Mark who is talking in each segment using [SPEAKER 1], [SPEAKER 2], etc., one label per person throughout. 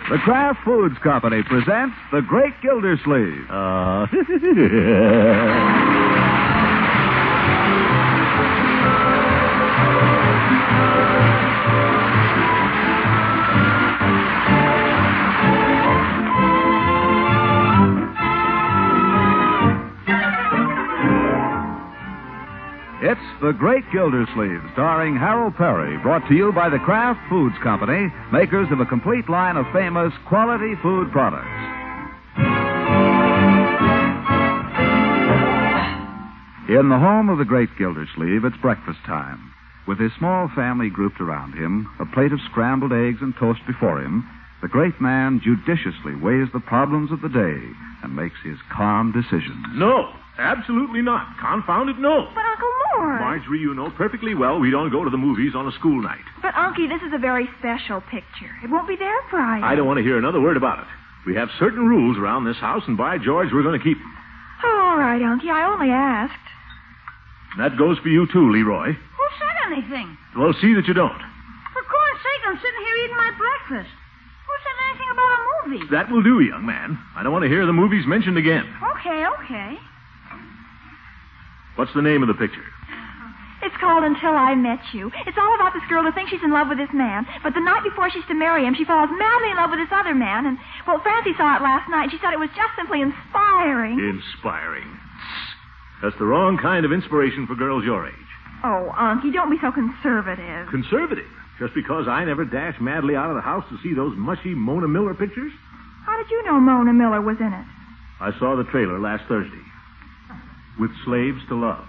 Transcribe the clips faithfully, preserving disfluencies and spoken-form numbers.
[SPEAKER 1] The Kraft Foods Company presents The Great Gildersleeve.
[SPEAKER 2] Uh...
[SPEAKER 1] It's The Great Gildersleeve, starring Harold Perry, brought to you by the Kraft Foods Company, makers of a complete line of famous quality food products. In the home of the Great Gildersleeve, it's breakfast time. With his small family grouped around him, a plate of scrambled eggs and toast before him, the great man judiciously weighs the problems of the day and makes his calm decisions.
[SPEAKER 2] No, absolutely not. Confound it, no.
[SPEAKER 3] But, Uncle Mort.
[SPEAKER 2] Marjorie, you know perfectly well we don't go to the movies on a school night.
[SPEAKER 3] But, Unky, this is a very special picture. It won't be there Friday.
[SPEAKER 2] I don't want to hear another word about it. We have certain rules around this house, and by George, we're going to keep them.
[SPEAKER 3] Oh, all right, Unky. I only asked.
[SPEAKER 2] That goes for you, too, Leroy.
[SPEAKER 4] Who said anything?
[SPEAKER 2] Well, see that you don't.
[SPEAKER 4] For corn's sake, I'm sitting here eating my breakfast. Who said anything about a movie?
[SPEAKER 2] That will do, young man. I don't want to hear the movies mentioned again.
[SPEAKER 4] Okay, okay.
[SPEAKER 2] What's the name of the picture?
[SPEAKER 3] It's called Until I Met You. It's all about this girl who thinks she's in love with this man, but the night before she's to marry him, she falls madly in love with this other man, and, well, Francie saw it last night. She said it was just simply inspiring.
[SPEAKER 2] Inspiring. That's the wrong kind of inspiration for girls your age.
[SPEAKER 3] Oh, Unky, don't be so conservative.
[SPEAKER 2] Conservative? Just because I never dashed madly out of the house to see those mushy Mona Miller pictures?
[SPEAKER 3] How did you know Mona Miller was in it?
[SPEAKER 2] I saw the trailer last Thursday. With Slaves to Love.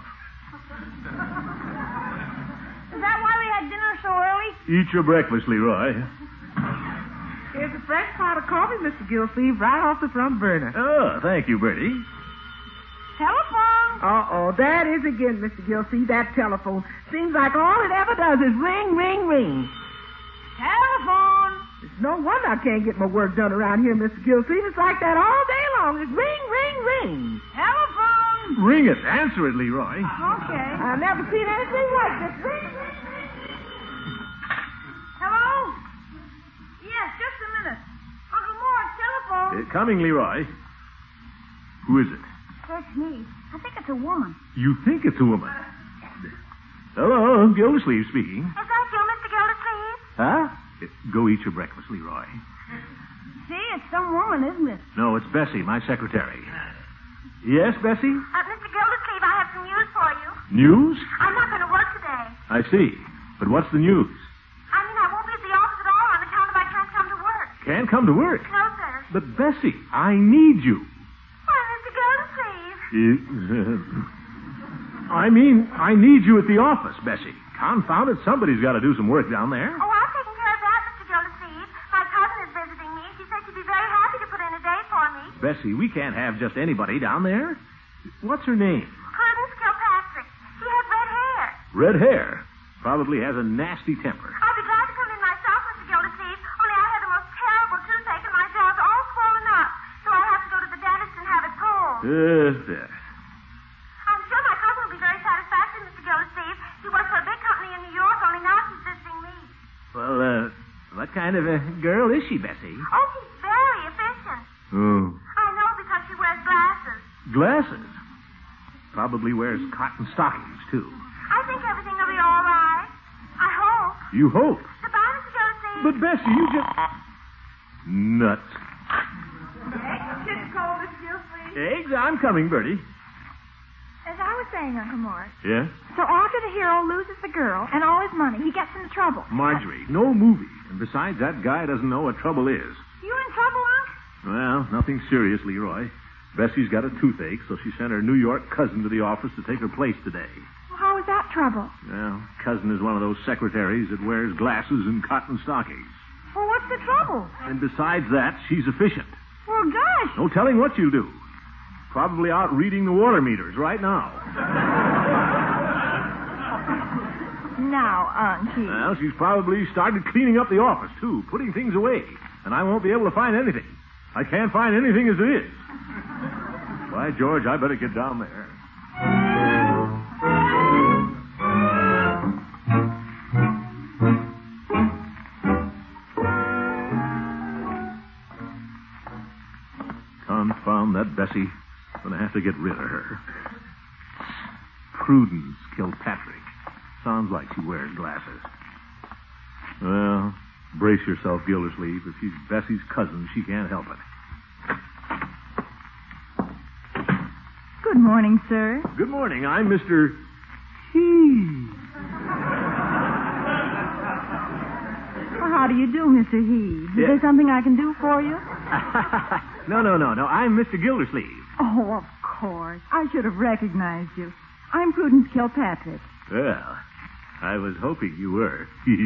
[SPEAKER 4] Is that why we had dinner so early?
[SPEAKER 2] Eat your breakfast, Leroy.
[SPEAKER 5] Here's a fresh pot of coffee, Mister Gilsleeve, right off the front burner.
[SPEAKER 2] Oh, thank you, Bertie.
[SPEAKER 4] Telephone.
[SPEAKER 5] Uh-oh, that is again, Mister Gilsleeve, that telephone. Seems like all it ever does is ring, ring, ring.
[SPEAKER 4] Telephone.
[SPEAKER 5] It's no wonder I can't get my work done around here, Mister Gilsleeve. It's like that all day long. It's ring, ring, ring.
[SPEAKER 4] Telephone.
[SPEAKER 2] Ring it. Answer it, Leroy.
[SPEAKER 4] Okay.
[SPEAKER 5] I've never seen anything like this. Ring, ring, ring.
[SPEAKER 4] Hello? Yes, just a minute. Uncle Mort's telephone.
[SPEAKER 2] Uh, coming, Leroy. Who is it?
[SPEAKER 4] It's me. I think it's a woman.
[SPEAKER 2] You think it's a woman? Hello, Gildersleeve speaking.
[SPEAKER 4] Is that you, Mister Gildersleeve?
[SPEAKER 2] Huh? Uh, Go eat your breakfast, Leroy.
[SPEAKER 4] See, it's some woman, isn't it?
[SPEAKER 2] No, it's Bessie, my secretary. Yes, Bessie?
[SPEAKER 4] Uh, Mister Gildersleeve, I have some news for you.
[SPEAKER 2] News?
[SPEAKER 4] I'm not going to work today.
[SPEAKER 2] I see. But what's the news?
[SPEAKER 4] I mean, I won't be at the office at all on account of I can't come to work.
[SPEAKER 2] Can't come to work.
[SPEAKER 4] No, sir.
[SPEAKER 2] But, Bessie, I need you.
[SPEAKER 4] Why, Mister Gildersleeve?
[SPEAKER 2] I mean, I need you at the office, Bessie. Confound it, somebody's got to do some work down there.
[SPEAKER 4] Oh, I've taken care of that, Mister Gildersleeve. My cousin is visiting me. She said she'd be very happy to put in a day for me.
[SPEAKER 2] Bessie, we can't have just anybody down there. What's her name?
[SPEAKER 4] Prudence Kilpatrick. She has red hair.
[SPEAKER 2] Red hair. Probably has a nasty temper.
[SPEAKER 4] I'd be glad to come in myself, Mister Gildersleeve, only I had the most terrible toothache and my jaw's all swollen up, so I'll have to go to the dentist and have it pulled.
[SPEAKER 2] Uh, there.
[SPEAKER 4] I'm sure my cousin will be very satisfactory, Mister Gildersleeve. He works for a big company in New York, only now she's visiting me.
[SPEAKER 2] Well, uh, what kind of a girl is she, Bessie?
[SPEAKER 4] Oh, she's very efficient.
[SPEAKER 2] Oh.
[SPEAKER 4] I know because she wears glasses.
[SPEAKER 2] Glasses. Probably wears cotton stockings, too.
[SPEAKER 4] I think everything will be all right. I hope.
[SPEAKER 2] You hope.
[SPEAKER 4] Goodbye, Mister Gildersleeve.
[SPEAKER 2] But, Bessie, you just... Nuts.
[SPEAKER 5] It's cold, Mister Gilsleeve.
[SPEAKER 2] Eggs? I'm coming, Bertie.
[SPEAKER 3] As I was saying, Uncle Mort,
[SPEAKER 2] Yeah?
[SPEAKER 3] so after the hero loses the girl and all his money, he gets into trouble.
[SPEAKER 2] Marjorie, no movie. And besides, that guy doesn't know what trouble is.
[SPEAKER 4] You in trouble, Unc?
[SPEAKER 2] Well, nothing serious, Leroy. Bessie's got a toothache, so she sent her New York cousin to the office to take her place today.
[SPEAKER 3] Well, how is that trouble?
[SPEAKER 2] Well, cousin is one of those secretaries that wears glasses and cotton stockings.
[SPEAKER 4] Well, what's the trouble?
[SPEAKER 2] And besides that, she's efficient.
[SPEAKER 4] Well, gosh.
[SPEAKER 2] No telling what she'll do. Probably out reading the water meters right now.
[SPEAKER 3] Now, Unky.
[SPEAKER 2] Well, she's probably started cleaning up the office, too, putting things away. And I won't be able to find anything. I can't find anything as it is. By George, I better get down there. Confound that Bessie. Gonna have to get rid of her. Prudence Kilpatrick. Sounds like she wears glasses. Well, brace yourself, Gildersleeve. If she's Bessie's cousin, she can't help it.
[SPEAKER 6] Good morning, sir.
[SPEAKER 2] Good morning. I'm Mister He.
[SPEAKER 6] Well, how do you do, Mister He? Is
[SPEAKER 2] Yeah.
[SPEAKER 6] there something I can do for you?
[SPEAKER 2] no, no, no, no. I'm Mister Gildersleeve.
[SPEAKER 6] Oh, of course. I should have recognized you. I'm Prudence Kilpatrick.
[SPEAKER 2] Well, I was hoping you were.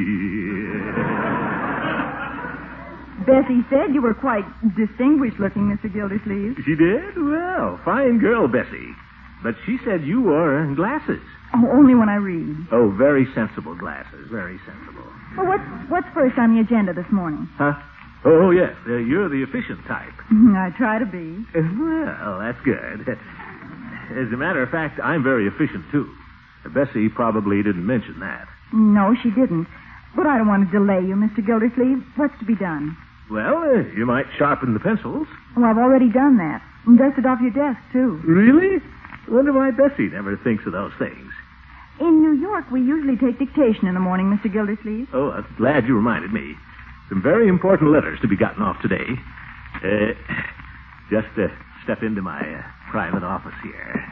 [SPEAKER 6] Bessie said you were quite distinguished looking, Mister Gildersleeve.
[SPEAKER 2] She did? Well, fine girl, Bessie. But she said you wore glasses.
[SPEAKER 6] Oh, only when I read.
[SPEAKER 2] Oh, very sensible glasses. Very sensible.
[SPEAKER 6] Well, what's, what's first on the agenda this morning?
[SPEAKER 2] Huh? Oh, yes. Uh, you're the efficient type.
[SPEAKER 6] I try to be.
[SPEAKER 2] Uh, well, that's good. As a matter of fact, I'm very efficient, too. Bessie probably didn't mention that.
[SPEAKER 6] No, she didn't. But I don't want to delay you, Mister Gildersleeve. What's to be done?
[SPEAKER 2] Well, uh, you might sharpen the pencils.
[SPEAKER 6] Oh, I've already done that. And dusted off your desk, too.
[SPEAKER 2] Really? Wonder why Bessie never thinks of those things.
[SPEAKER 6] In New York, we usually take dictation in the morning, Mister Gildersleeve.
[SPEAKER 2] Oh, I'm glad you reminded me. Some very important letters to be gotten off today. Uh, just uh, step into my uh, private office here.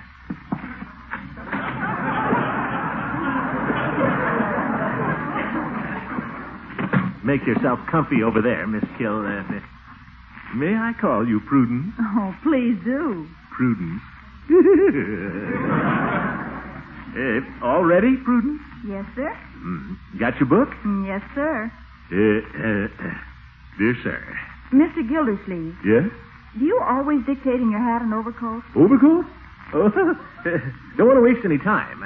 [SPEAKER 2] Make yourself comfy over there, Miss Kill. Uh, may I call you Prudence?
[SPEAKER 6] Oh, please do.
[SPEAKER 2] Prudence. uh, all ready, Prudence?
[SPEAKER 6] Yes, sir.
[SPEAKER 2] Mm. Got your book?
[SPEAKER 6] Yes, sir.
[SPEAKER 2] Uh, uh, dear sir.
[SPEAKER 6] Mister Gildersleeve,
[SPEAKER 2] Yes?
[SPEAKER 6] do you always dictate in your hat and overcoat?
[SPEAKER 2] Overcoat? Oh, don't want to waste any time.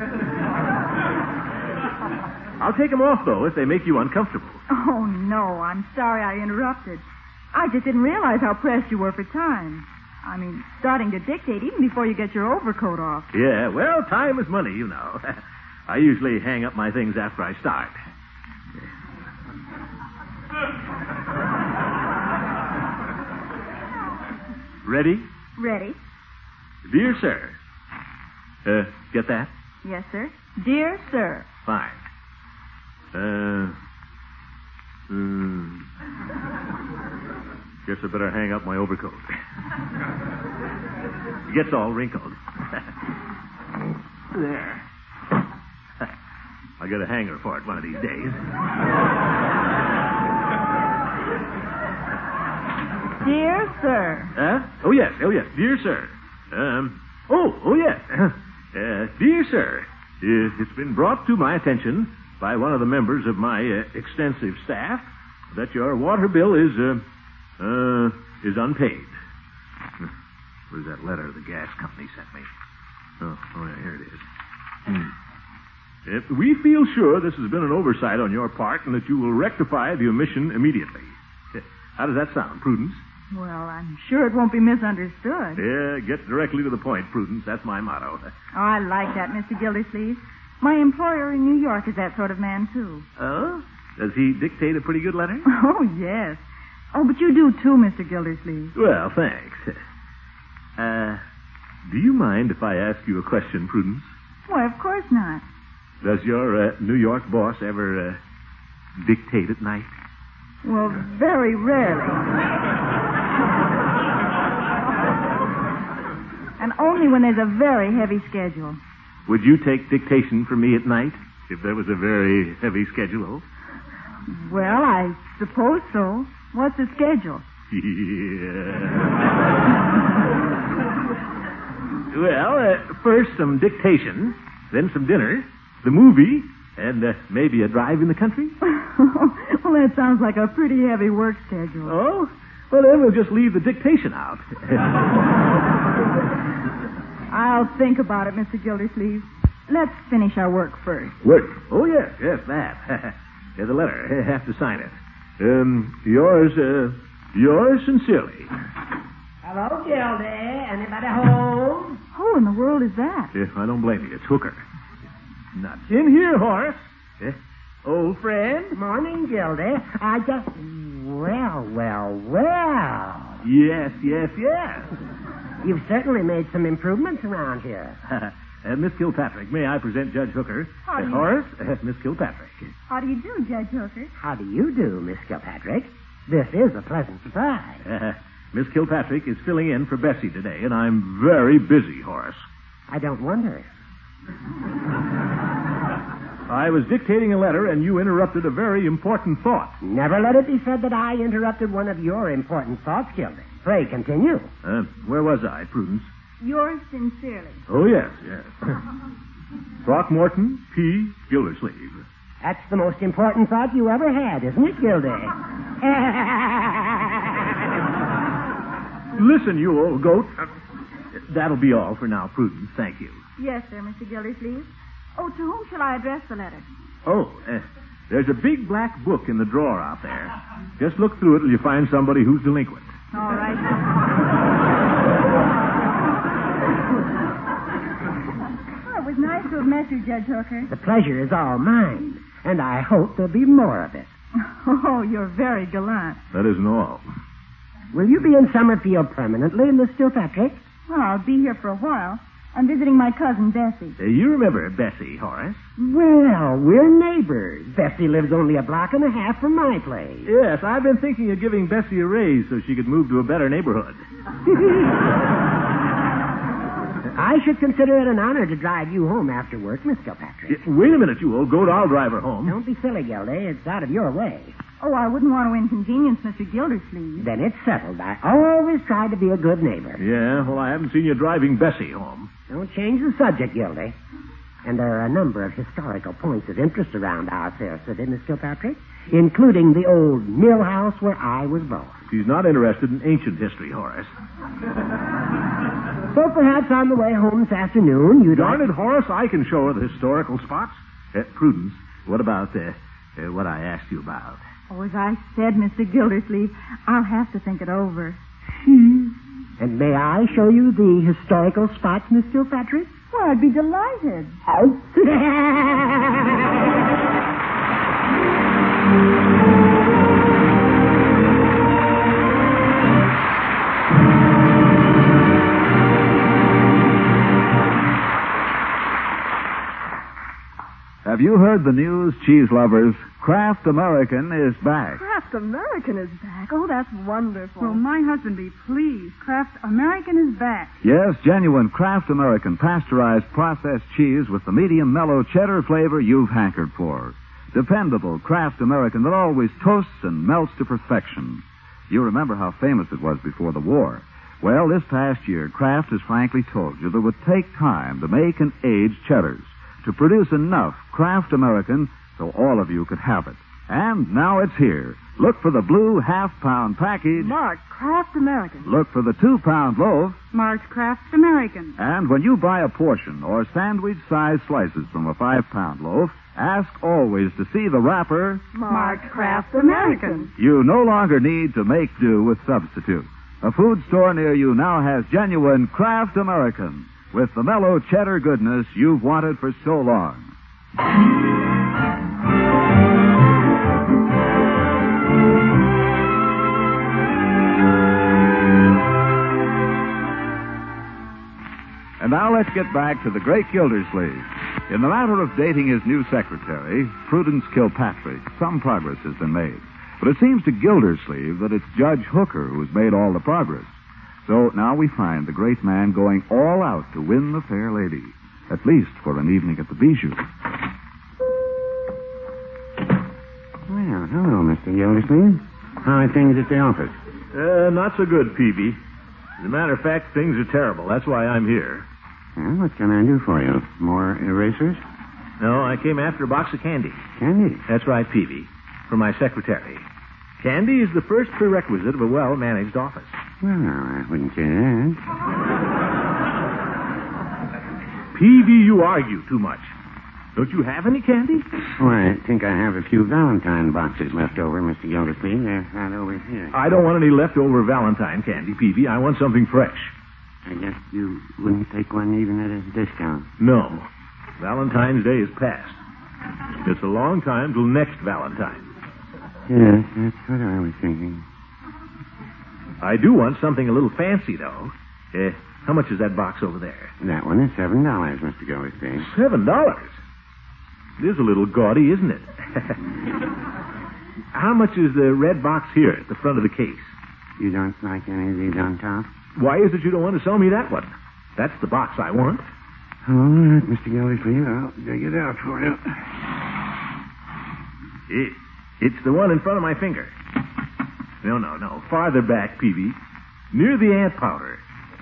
[SPEAKER 2] I'll take them off, though, if they make you uncomfortable.
[SPEAKER 6] Oh, no, I'm sorry I interrupted. I just didn't realize how pressed you were for time. I mean, starting to dictate even before you get your overcoat off.
[SPEAKER 2] Yeah, well, time is money, you know. I usually hang up my things after I start. Ready?
[SPEAKER 6] Ready?
[SPEAKER 2] Dear sir. Uh, get that?
[SPEAKER 6] Yes, sir. Dear sir.
[SPEAKER 2] Fine. Uh, hmm. Guess I better hang up my overcoat. It gets all wrinkled. There. I'll get a hanger for it one of these days.
[SPEAKER 6] Dear sir.
[SPEAKER 2] Huh? Oh, yes. Oh, yes. Dear sir. Um, oh, oh, yes. Uh, dear sir, uh, it's been brought to my attention by one of the members of my uh, extensive staff that your water bill is, uh, uh, is unpaid. Where's that letter the gas company sent me? Oh, oh yeah, here it is. Hmm. If we feel sure this has been an oversight on your part and that you will rectify the omission immediately. How does that sound, Prudence?
[SPEAKER 6] Well, I'm sure it won't be misunderstood.
[SPEAKER 2] Yeah, get directly to the point, Prudence. That's my motto.
[SPEAKER 6] Oh, I like that, Mister Gildersleeve. My employer in New York is that sort of man, too.
[SPEAKER 2] Oh? Does he dictate a pretty good letter?
[SPEAKER 6] Oh, yes. Oh, but you do, too, Mister Gildersleeve.
[SPEAKER 2] Well, thanks. Uh, do you mind if I ask you a question, Prudence?
[SPEAKER 6] Why, of course not.
[SPEAKER 2] Does your uh, New York boss ever uh, dictate at night?
[SPEAKER 6] Well, very rarely. And only when there's a very heavy schedule.
[SPEAKER 2] Would you take dictation for me at night if there was a very heavy schedule?
[SPEAKER 6] Well, I suppose so. What's the schedule?
[SPEAKER 2] Yeah. Well, uh, first some dictation, then some dinner, the movie, and uh, maybe a drive in the country.
[SPEAKER 6] Well, that sounds like a pretty heavy work schedule.
[SPEAKER 2] Oh? Well, then we'll just leave the dictation out.
[SPEAKER 6] I'll think about it, Mister Gildersleeve. Let's finish our work first.
[SPEAKER 2] Work? Oh, yes, yes, that. Here's the letter. I have to sign it. Um, yours, uh, yours sincerely.
[SPEAKER 7] Hello, Gildy. Anybody home?
[SPEAKER 6] Who in the world is that?
[SPEAKER 2] Yeah, I don't blame you. It's Hooker. Nuts. In here, Horace. Eh? Old friend?
[SPEAKER 7] Morning, Gildy. I just... Well, well, well.
[SPEAKER 2] Yes, yes, yes.
[SPEAKER 7] You've certainly made some improvements around here.
[SPEAKER 2] uh, Miss Kilpatrick, may I present Judge Hooker?
[SPEAKER 6] How do
[SPEAKER 2] Uh,
[SPEAKER 6] you-
[SPEAKER 2] Horace, uh, Miss Kilpatrick.
[SPEAKER 6] How do you do, Judge Hooker?
[SPEAKER 7] How do you do, Miss Kilpatrick? This is a pleasant surprise.
[SPEAKER 2] Uh, Miss Kilpatrick is filling in for Bessie today, and I'm very busy, Horace.
[SPEAKER 7] I don't wonder.
[SPEAKER 2] I was dictating a letter, and you interrupted a very important thought.
[SPEAKER 7] Never let it be said that I interrupted one of your important thoughts, Gildy. Pray continue.
[SPEAKER 2] Uh, where was I, Prudence?
[SPEAKER 6] Yours sincerely.
[SPEAKER 2] Oh, yes, yes. Throckmorton P. Gildersleeve.
[SPEAKER 7] That's the most important thought you ever had, isn't it, Gildy?
[SPEAKER 2] Listen, you old goat. Uh, that'll be all for now, Prudence. Thank you.
[SPEAKER 6] Yes, sir, Mister Gildersleeve. Oh, to whom shall I address the letter?
[SPEAKER 2] Oh, uh, there's a big black book in the drawer out there. Just look through it till you find somebody who's delinquent.
[SPEAKER 6] All right. Well, it was nice to have met you, Judge Hooker.
[SPEAKER 7] The pleasure is all mine, and I hope there'll be more of it.
[SPEAKER 6] Oh, you're very gallant.
[SPEAKER 2] That isn't all.
[SPEAKER 7] Will you be in Summerfield permanently, Miss Kilpatrick?
[SPEAKER 6] Well, I'll be here for a while. I'm visiting my cousin, Bessie.
[SPEAKER 2] Uh, you remember Bessie, Horace?
[SPEAKER 7] Well, we're neighbors. Bessie lives only a block and a half from my place.
[SPEAKER 2] Yes, I've been thinking of giving Bessie a raise so she could move to a better neighborhood.
[SPEAKER 7] I should consider it an honor to drive you home after work, Miss Kilpatrick.
[SPEAKER 2] Uh, Wait a minute, you old goat. I'll drive her home.
[SPEAKER 7] Don't be silly, Gildy. It's out of your way.
[SPEAKER 6] Oh, I wouldn't want to inconvenience Mister Gildersleeve.
[SPEAKER 7] Then it's settled. I always try to be a good neighbor.
[SPEAKER 2] Yeah, well, I haven't seen you driving Bessie home.
[SPEAKER 7] Don't change the subject, Gildy. And there are a number of historical points of interest around our fair city, Miss Kilpatrick, including the old mill house where I was born.
[SPEAKER 2] She's not interested in ancient history, Horace.
[SPEAKER 7] So perhaps on the way home this afternoon, you'd
[SPEAKER 2] Darn
[SPEAKER 7] like...
[SPEAKER 2] it, Horace, I can show her the historical spots. Uh, Prudence, what about uh, uh, what I asked you about?
[SPEAKER 6] Oh, as I said, Mister Gildersleeve, I'll have to think it over.
[SPEAKER 7] And may I show you the historical spots, Miss Kilpatrick?
[SPEAKER 6] Well, I'd be delighted.
[SPEAKER 7] Oh.
[SPEAKER 1] Have you heard the news, cheese lovers? Kraft American is back.
[SPEAKER 5] Kraft American is back. Oh, that's wonderful.
[SPEAKER 6] Will my husband be pleased? Kraft American is back.
[SPEAKER 1] Yes, genuine Kraft American pasteurized processed cheese with the medium mellow cheddar flavor you've hankered for. Dependable Kraft American that always toasts and melts to perfection. You remember how famous it was before the war. Well, this past year, Kraft has frankly told you that it would take time to make and age cheddars, to produce enough Kraft American so all of you could have it. And now it's here. Look for the blue half-pound package.
[SPEAKER 6] Marked Kraft American.
[SPEAKER 1] Look for the two-pound loaf.
[SPEAKER 6] Marked Kraft American.
[SPEAKER 1] And when you buy a portion or sandwich-sized slices from a five-pound loaf, ask always to see the wrapper.
[SPEAKER 6] Marked Kraft American.
[SPEAKER 1] You no longer need to make do with substitutes. A food store near you now has genuine Kraft American with the mellow cheddar goodness you've wanted for so long. And now let's get back to the great Gildersleeve. In the matter of dating his new secretary, Prudence Kilpatrick, some progress has been made. But it seems to Gildersleeve that it's Judge Hooker who's made all the progress. So now we find the great man going all out to win the fair lady, at least for an evening at the Bijou.
[SPEAKER 8] Well, hello, Mister Gildersleeve. How are things at the office?
[SPEAKER 2] Uh, not so good, Peavy. As a matter of fact, things are terrible. That's why I'm here.
[SPEAKER 8] Well, what can I do for you? More erasers?
[SPEAKER 2] No, I came after a box of candy.
[SPEAKER 8] Candy?
[SPEAKER 2] That's right, Peavy. For my secretary. Candy is the first prerequisite of a well-managed office.
[SPEAKER 8] Well, I wouldn't say that.
[SPEAKER 2] Peavy, you argue too much. Don't you have any candy?
[SPEAKER 8] Oh, I think I have a few Valentine boxes left over, Mister Gildersleeve. They're right over here.
[SPEAKER 2] I don't want any leftover Valentine candy, Peavy. I want something fresh.
[SPEAKER 8] I guess you wouldn't take one even at a discount.
[SPEAKER 2] No. Valentine's Day is past. It's a long time till next Valentine.
[SPEAKER 8] Yes, that's what I was thinking.
[SPEAKER 2] I do want something a little fancy, though. Uh, how much is that box over there?
[SPEAKER 8] That one is seven dollars, Mister Gildersleeve.
[SPEAKER 2] Seven dollars? It is a little gaudy, isn't it? How much is the red box here at the front of the case?
[SPEAKER 8] You don't like any of these on top?
[SPEAKER 2] Why is it you don't want to sell me that one? That's the box I want.
[SPEAKER 8] All right, Mister Gildersleeve, I'll dig it out for you.
[SPEAKER 2] It, it's the one in front of my finger. No, no, no. Farther back, Peavy. Near the ant powder.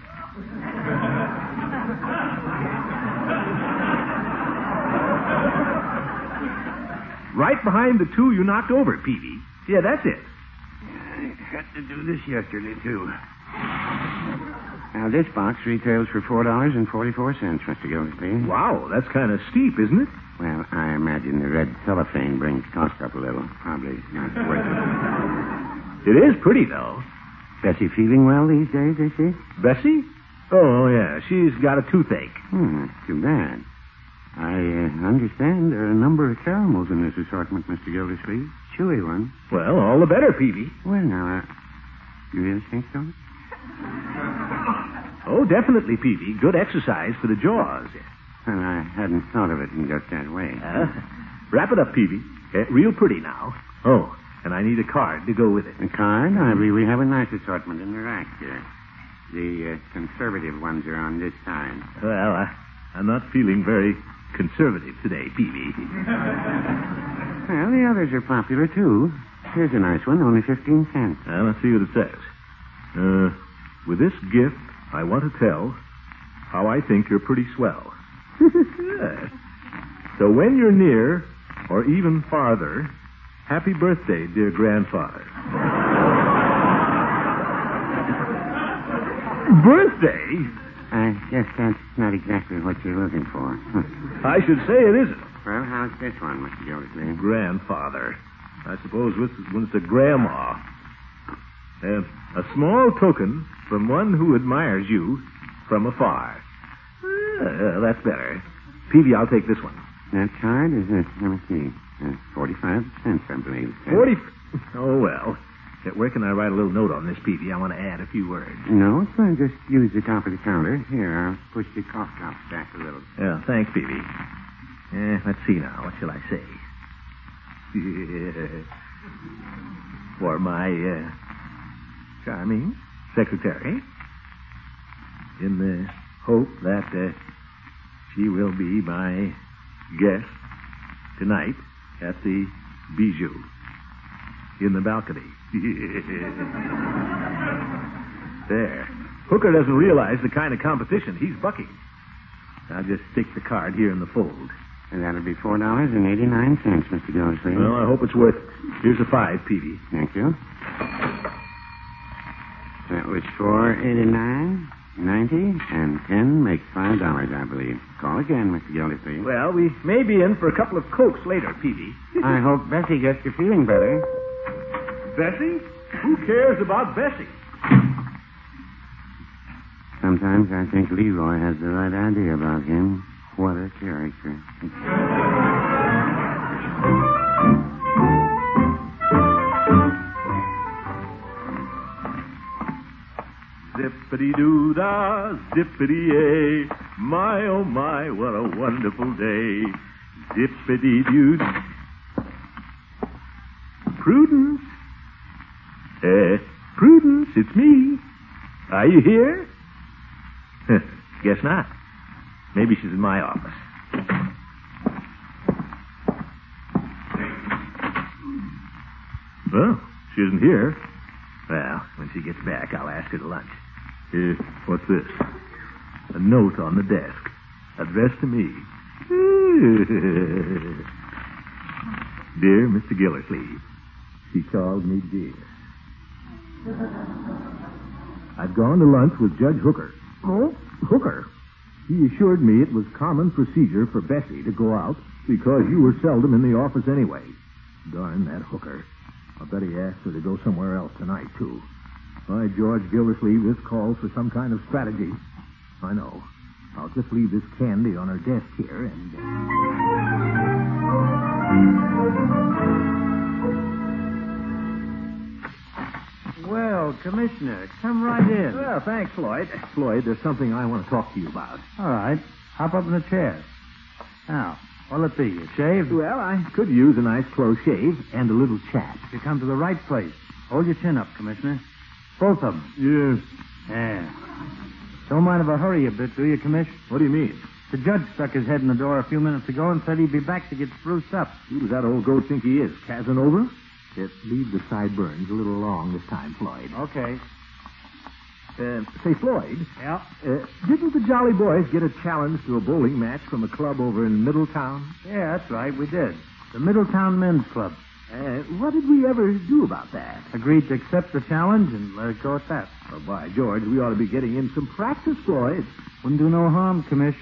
[SPEAKER 2] Right behind the two you knocked over, Peavy. Yeah, that's it.
[SPEAKER 8] I had to do this yesterday, too. Now, this box retails for four dollars and forty-four cents, Mister Gildersleeve.
[SPEAKER 2] Wow, that's kind of steep, isn't it?
[SPEAKER 8] Well, I imagine the red cellophane brings cost up a little. Probably not worth it.
[SPEAKER 2] It is pretty, though.
[SPEAKER 8] Bessie feeling well these days, is she?
[SPEAKER 2] Bessie? Oh, yeah. She's got a toothache.
[SPEAKER 8] Hmm, too bad. I uh, understand there are a number of caramels in this assortment, Mister Gildersleeve. Chewy ones.
[SPEAKER 2] Well, all the better, Peavy.
[SPEAKER 8] Well, now, uh, you really think so?
[SPEAKER 2] Oh, definitely, Peavy. Good exercise for the jaws.
[SPEAKER 8] Well, I hadn't thought of it in just that way.
[SPEAKER 2] Uh, wrap it up, Peavy. Uh, real pretty now. Oh, and I need a card to go with it.
[SPEAKER 8] A card? I believe we have a nice assortment in the rack here. The uh, conservative ones are on this side.
[SPEAKER 2] Well, I, I'm not feeling very conservative today, Peavy.
[SPEAKER 8] Well, the others are popular, too. Here's a nice one, only fifteen cents.
[SPEAKER 2] Well, let's see what it says. Uh, with this gift, I want to tell how I think you're pretty swell. So when you're near, or even farther, happy birthday, dear grandfather. Birthday?
[SPEAKER 8] I guess that's not exactly what you're looking for.
[SPEAKER 2] I should say it isn't.
[SPEAKER 8] Well, how's this one, Mister Gildersleeve?
[SPEAKER 2] Grandfather. I suppose this is when it's a grandma. Uh, a small token from one who admires you from afar. Uh, that's better. Peavy, I'll take this one.
[SPEAKER 8] That card is, uh, let me see, uh, forty-five cents, I believe.
[SPEAKER 2] Forty... Oh, well. Uh, Where can I write a little note on this, Peavy? I want to add a few words.
[SPEAKER 8] No, so I just use the top of the counter. Here, I'll push the cough drops back a little.
[SPEAKER 2] Yeah, thanks, Peavy. Eh, let's see now. What shall I say? For my uh, charming secretary, in the hope that uh, she will be my guest tonight at the Bijou in the balcony. There. Hooker doesn't realize the kind of competition he's bucking. I'll just stick the card here in the fold.
[SPEAKER 8] And that'll be four dollars and eighty-nine cents, Mister Gildersleeve.
[SPEAKER 2] Well, I hope it's worth it. Here's a five, Peavy.
[SPEAKER 8] Thank you. That was four eighty-nine, ninety, and ten makes five dollars, I believe. Call again, Mister Gildersleeve.
[SPEAKER 2] Well, we may be in for a couple of cokes later, Peavy.
[SPEAKER 8] I hope Bessie gets you feeling better.
[SPEAKER 2] Bessie? Who cares about Bessie?
[SPEAKER 8] Sometimes I think Leroy has the right idea about him. What a character.
[SPEAKER 2] Zippity-doo-dah, zippity-yay. My, oh, my, what a wonderful day. Zippity-doo. Prudence. Uh, Prudence, it's me. Are you here? Guess not. Maybe she's in my office. Well, she isn't here. Well, when she gets back, I'll ask her to lunch. Uh, what's this? A note on the desk. Addressed to me. Dear Mister Gildersleeve. She called me dear. I've gone to lunch with Judge Hooker. Oh? Hooker? He assured me it was common procedure for Bessie to go out because you were seldom in the office anyway. Darn that Hooker. I bet he asked her to go somewhere else tonight, too. By George Gildersleeve, this calls for some kind of strategy. I know. I'll just leave this candy on her desk here and...
[SPEAKER 5] Well,
[SPEAKER 9] Well, Commissioner, come right in.
[SPEAKER 2] Well, thanks, Floyd. Floyd, there's something I want to talk to you about.
[SPEAKER 9] All right. Hop up in the chair. Now, what'll it be? You shaved?
[SPEAKER 2] Well, I could use a nice close shave and a little chat.
[SPEAKER 9] You come to the right place. Hold your chin up, Commissioner. Both of them.
[SPEAKER 2] Yes.
[SPEAKER 9] Yeah. Don't mind if I hurry a bit, do you, Commissioner?
[SPEAKER 2] What do you mean?
[SPEAKER 9] The judge stuck his head in the door a few minutes ago and said he'd be back to get spruced up.
[SPEAKER 2] Who does that old goat think he is, Casanova? It leave the sideburns a little long this time, Floyd.
[SPEAKER 9] Okay.
[SPEAKER 2] Uh, say, Floyd.
[SPEAKER 9] Yeah?
[SPEAKER 2] Uh, didn't the Jolly Boys get a challenge to a bowling match from a club over in Middletown?
[SPEAKER 9] Yeah, that's right, we did. The Middletown Men's Club.
[SPEAKER 2] Uh, what did we ever do about that?
[SPEAKER 9] Agreed to accept the challenge and let it go at that.
[SPEAKER 2] Oh, by George, we ought to be getting in some practice, Floyd.
[SPEAKER 9] Wouldn't do no harm, Commish.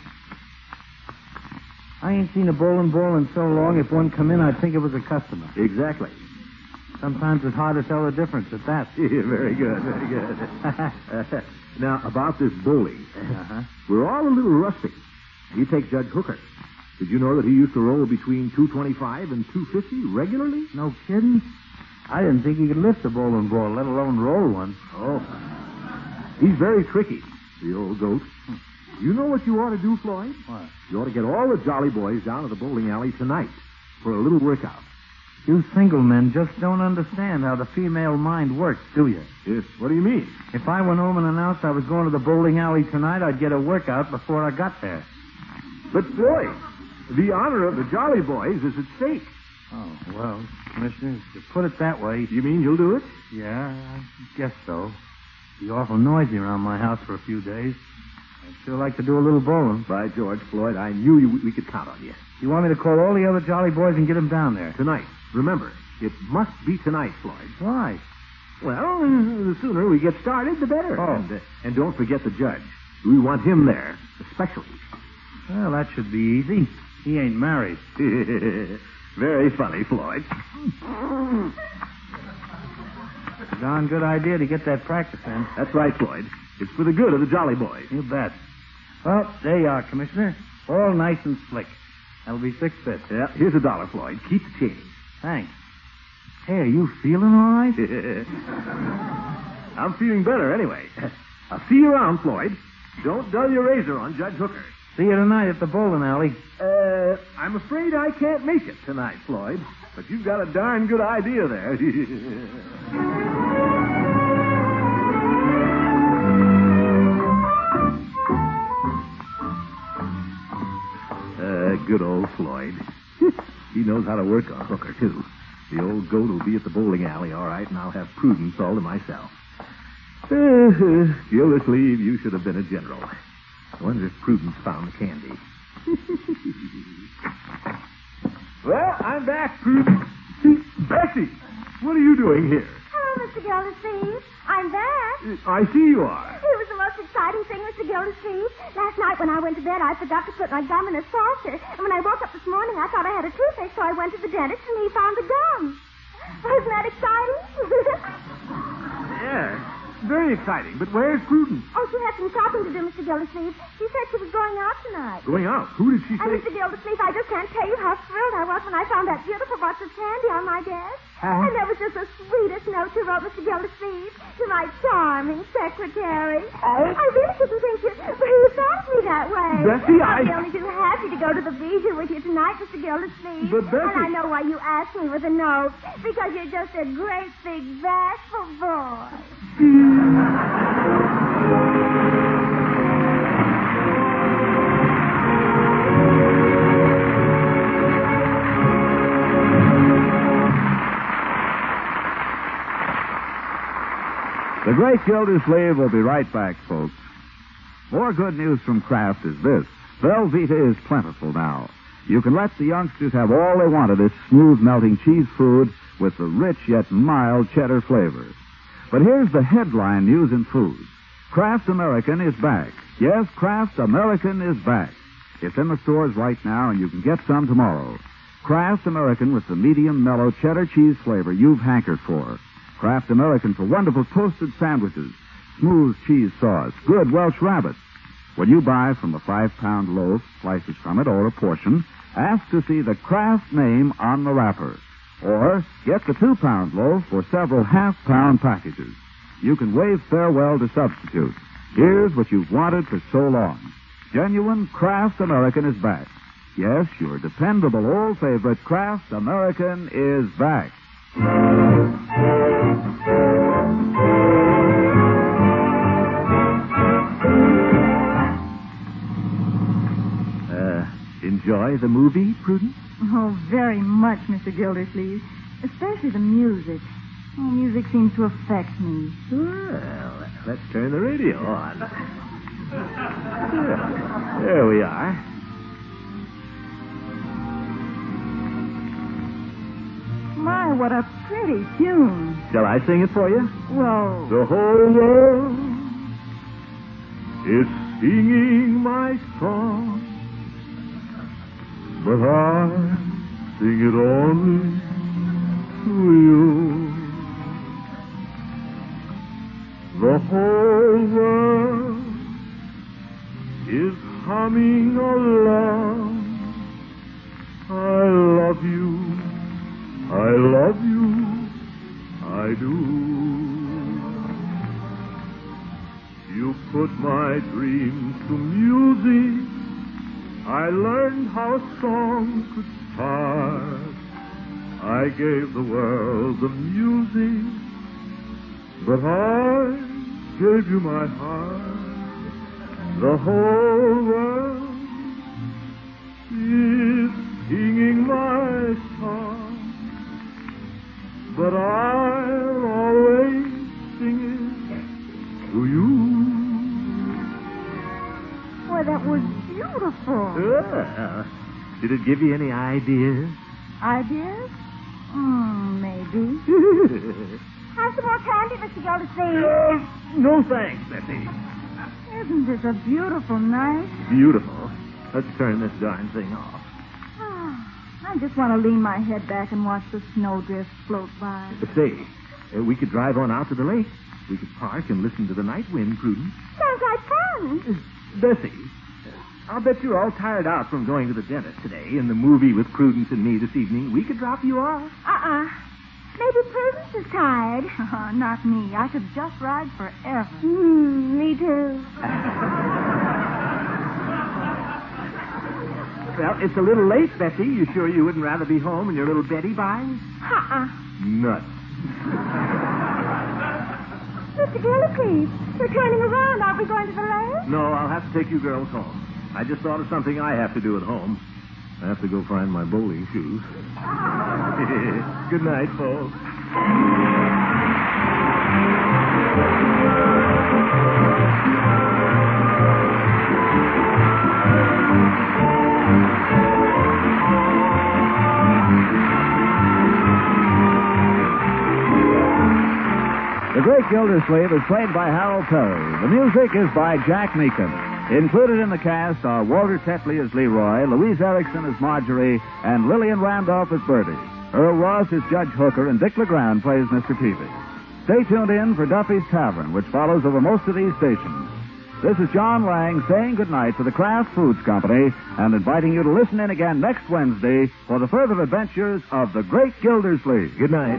[SPEAKER 9] I ain't seen a bowling ball in so long, if one come in, I'd think it was a customer.
[SPEAKER 2] Exactly.
[SPEAKER 9] Sometimes it's hard to tell the difference at that.
[SPEAKER 2] Yeah, very good, very good. uh, now, about this bowling.
[SPEAKER 9] Uh-huh.
[SPEAKER 2] We're all a little rusty. You take Judge Hooker. Did you know that he used to roll between two twenty-five and two fifty regularly?
[SPEAKER 9] No kidding? I didn't think he could lift a bowling ball, let alone roll one.
[SPEAKER 2] Oh. He's very tricky, the old goat. You know what you ought to do, Floyd?
[SPEAKER 9] What?
[SPEAKER 2] You ought to get all the Jolly Boys down to the bowling alley tonight for a little workout.
[SPEAKER 9] You single men just don't understand how the female mind works, do you?
[SPEAKER 2] Yes. What do you mean?
[SPEAKER 9] If I went home and announced I was going to the bowling alley tonight, I'd get a workout before I got there.
[SPEAKER 2] But, Floyd, the honor of the Jolly Boys is at stake.
[SPEAKER 9] Oh, well, Commissioner, if you put it that way...
[SPEAKER 2] You mean you'll do it?
[SPEAKER 9] Yeah, I guess so. Be awful noisy around my house for a few days. I'd sure like to do a little bowling.
[SPEAKER 2] By George, Floyd, I knew you, we could count on you.
[SPEAKER 9] You want me to call all the other Jolly Boys and get them down there?
[SPEAKER 2] Tonight. Remember, it must be tonight, Floyd.
[SPEAKER 9] Why?
[SPEAKER 2] Well, the sooner we get started, the better.
[SPEAKER 9] Oh.
[SPEAKER 2] And, uh, and don't forget the judge. We want him there, especially.
[SPEAKER 9] Well, that should be easy. He ain't married.
[SPEAKER 2] Very funny, Floyd.
[SPEAKER 9] Darn good idea to get that practice in.
[SPEAKER 2] That's right, Floyd. It's for the good of the Jolly Boys.
[SPEAKER 9] You bet. Well, there you are, Commissioner. All nice and slick. That'll be six bits.
[SPEAKER 2] Yeah, here's a dollar, Floyd. Keep the change.
[SPEAKER 9] Thanks. Hey, are you feeling all right?
[SPEAKER 2] I'm feeling better anyway. I'll see you around, Floyd. Don't dull your razor on Judge Hooker.
[SPEAKER 9] See you tonight at the bowling alley.
[SPEAKER 2] Uh, I'm afraid I can't make it tonight, Floyd. But you've got a darn good idea there. uh, good old Floyd. He knows how to work a hooker, too. The old goat will be at the bowling alley, all right, and I'll have Prudence all to myself. Uh, Gildersleeve, you should have been a general. I wonder if Prudence found the candy. Well, I'm back, Prudence. Bessie, what are you doing here?
[SPEAKER 4] Hello, Mister Gildersleeve. I'm back.
[SPEAKER 2] I see you are.
[SPEAKER 4] It was the most exciting thing, Mister Gildersleeve. Last night when I went to bed, I forgot to put my gum in a saucer. And when I woke up this morning, I thought I had a toothache, so I went to the dentist and he found the gum. Wasn't that exciting?
[SPEAKER 2] Yeah. Very exciting, but where's Prudence?
[SPEAKER 4] Oh, she had some shopping to do, Mister Gildersleeve. She said she was going out tonight.
[SPEAKER 2] Going out? Who did she
[SPEAKER 4] And,
[SPEAKER 2] say?
[SPEAKER 4] Mister Gildersleeve, I just can't tell you how thrilled I was when I found that beautiful box of candy on my desk.
[SPEAKER 2] Huh?
[SPEAKER 4] And there was just the sweetest note she wrote, Mister Gildersleeve, to my charming secretary.
[SPEAKER 2] Oh?
[SPEAKER 4] I really shouldn't think you, but you thought of me that way.
[SPEAKER 2] Bessie, I-
[SPEAKER 4] I'll be only too happy to go to the Bijou with you tonight, Mister Gildersleeve.
[SPEAKER 2] But, Bessie-
[SPEAKER 4] And I know why you asked me with a note, because you're just a great, big, bashful boy.
[SPEAKER 1] The Great Gildersleeve will be right back, folks. More good news from Kraft is this. Velveeta is plentiful now. You can let the youngsters have all they want of this smooth melting cheese food with the rich yet mild cheddar flavor. But here's the headline news in food. Kraft American is back. Yes, Kraft American is back. It's in the stores right now, and you can get some tomorrow. Kraft American with the medium mellow cheddar cheese flavor you've hankered for. Kraft American for wonderful toasted sandwiches, smooth cheese sauce, good Welsh rabbit. When you buy from a five-pound loaf, slices from it, or a portion, ask to see the Kraft name on the wrapper. Or get the two-pound loaf for several half-pound packages. you can wave farewell to substitutes. Here's what you've wanted for so long. Genuine Kraft American is back. Yes, your dependable old favorite Kraft American is back.
[SPEAKER 2] Uh, enjoy the movie, Prudence?
[SPEAKER 6] Oh, very much, Mister Gildersleeve. Especially the music. Oh, music seems to affect me.
[SPEAKER 2] Well, let's turn the radio on. There, there we are.
[SPEAKER 6] My, what a pretty tune.
[SPEAKER 2] Shall I sing it for you?
[SPEAKER 6] Well,
[SPEAKER 2] The whole world is singing my song, but I sing it only to you. The whole world is humming along. I love you, I love you, I do. You put my dreams to music. I learned how songs could start. I gave the world the music, but I gave you my heart. The whole world is singing my song, but I'll always sing it to you.
[SPEAKER 6] Why, that was beautiful.
[SPEAKER 2] Yeah. Did it give you any ideas?
[SPEAKER 6] Ideas? Hmm, maybe.
[SPEAKER 4] Have some more candy, Mister Gildersleeve.
[SPEAKER 2] No thanks, Bessie.
[SPEAKER 6] Isn't this a beautiful night?
[SPEAKER 2] Beautiful. Let's turn this darn thing off.
[SPEAKER 6] I just want to lean my head back and watch the snowdrifts float by.
[SPEAKER 2] But say, uh, we could drive on out to the lake. We could park and listen to the night wind, Prudence.
[SPEAKER 4] Sounds like fun.
[SPEAKER 2] Bessie, I'll bet you're all tired out from going to the dentist today and the movie with Prudence and me this evening. We could drop you off.
[SPEAKER 4] Uh-uh. Maybe Prudence is tired.
[SPEAKER 6] Uh, not me. I could just ride forever.
[SPEAKER 4] Hmm, me too.
[SPEAKER 2] Well, it's a little late, Bessie. You sure you wouldn't rather be home in your little Betty by?
[SPEAKER 4] Uh-uh.
[SPEAKER 2] Nuts.
[SPEAKER 4] Mister Gildersleeve, we're turning around. Aren't we going to the lake?
[SPEAKER 2] No, I'll have to take you girls home. I just thought of something I have to do at home. I have to go find my bowling shoes. Good night, folks.
[SPEAKER 1] The Great Gildersleeve is played by Harold Perry. The music is by Jack Meakin. Included in the cast are Walter Tetley as Leroy, Louise Erickson as Marjorie, and Lillian Randolph as Bertie. Earl Ross is Judge Hooker, and Dick LeGrand plays Mister Peavy. Stay tuned in for Duffy's Tavern, which follows over most of these stations. This is John Lang saying goodnight to the Kraft Foods Company and inviting you to listen in again next Wednesday for the further adventures of the Great Gildersleeve.
[SPEAKER 2] Good night.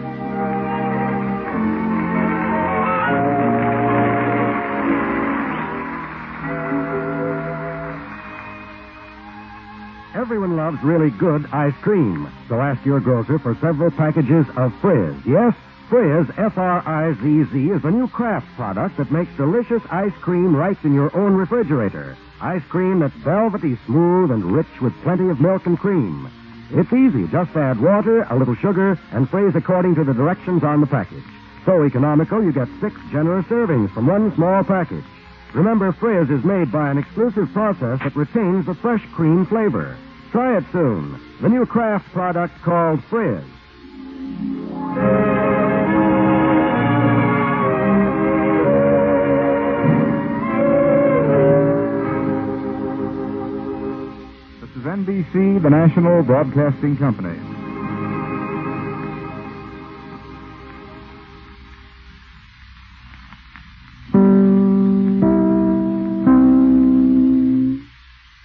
[SPEAKER 10] Everyone loves really good ice cream, so ask your grocer for several packages of Frizz. Yes, Frizz, F R I Z Z, is a new Kraft product that makes delicious ice cream right in your own refrigerator. Ice cream that's velvety smooth and rich with plenty of milk and cream. It's easy. Just add water, a little sugar, and freeze according to the directions on the package. So economical, you get six generous servings from one small package. Remember, Frizz is made by an exclusive process that retains the fresh cream flavor. Try it soon. The new Kraft product called Frizz.
[SPEAKER 1] This is N B C, the National Broadcasting Company.